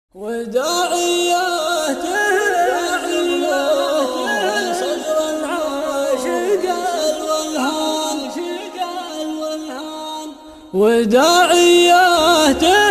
وداعياته صدر العاشق الولهان وداعياته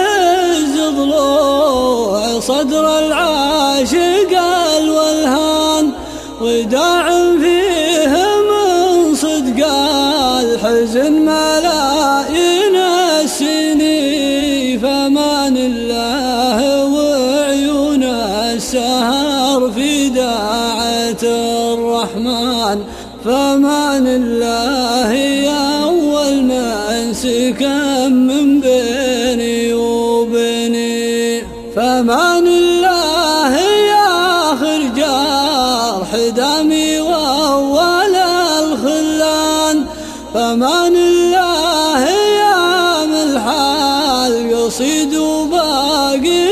ضلوع صدر العاشق الولهان وداع فيه من صدق الحزن ملايين السنين فمان الله وعيون السهر في داعة الرحمن فمان الله يا أول من سكن من بيني وبيني فمان الله يا آخر جرح دمي وأول الخلان فمان الله يا ملح القصيد وباقي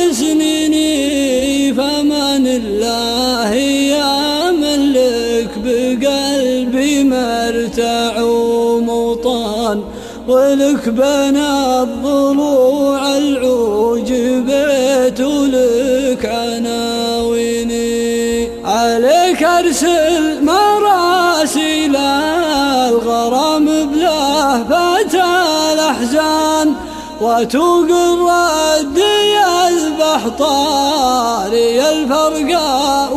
سنيني فمان الله يا ملك بقلبي مرتع وموطن ولك بنا الضلوع العوج بيت ولك عناويني عليك أرسل مراسيل الغرام بلهفة الأحزان وتوق الرد يذبح طاري الفرقاء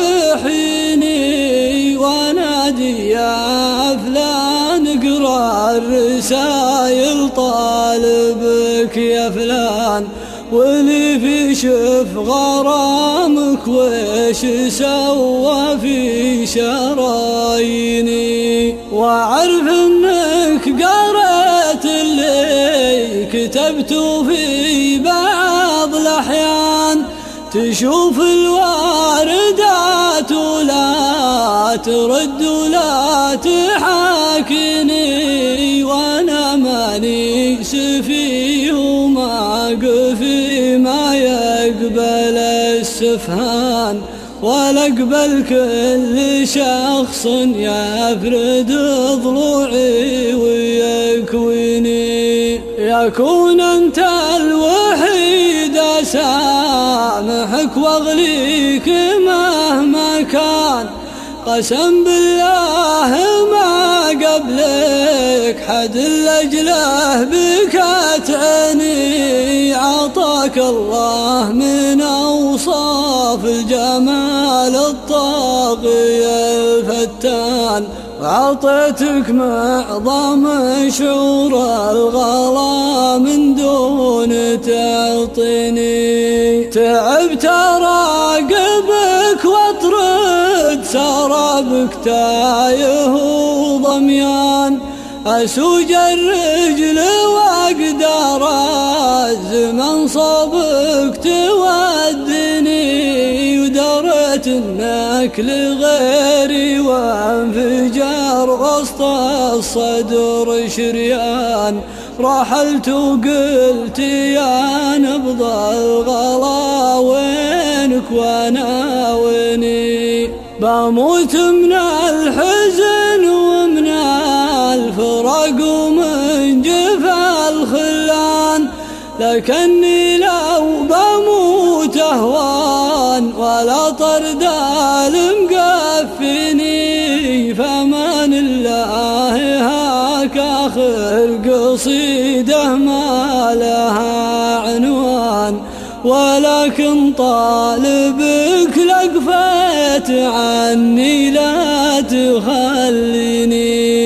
ويحييني ونادي يا فلان اقرا الرسايل طالبك يا فلان واللي في شف غرامك ويش سوى في شراييني واعرف انك قرأت اللي كتبت في بعض الاحيان تشوف الواردات ولا ترد ولا تحاكيني وانا ماني سفيه وما قفي ما يقبل السفهان ولا اقبل كل شخص يفرد ضلوعي ويكويني يكون انت الوحيد اسامحك واغليك مهما كان قسم بالله ما قبلك حد لأجله بكت عيني عطاك الله من أوصاف الجمال الطاغي الفتان وعطيتك معظم شعور الغلا من دون تعطيني تعبت أراقبك واطرد سرابك تايه وضميان أسوج الرجل واقدر الزمن صوبك تودني ودرت انك لغيري وانفجار وسط الصدر شريان رحلت وقلت يا نبض الغلا وينك وانا ويني بموت من الحزن ومن الفراق ومن جفا الخلان لكني لو بموت أهوان ولا طرد المقفني فمان الله هاك آخر قصيدة ما لها عنوان ولكن طالبك لقفت عني لا تخليني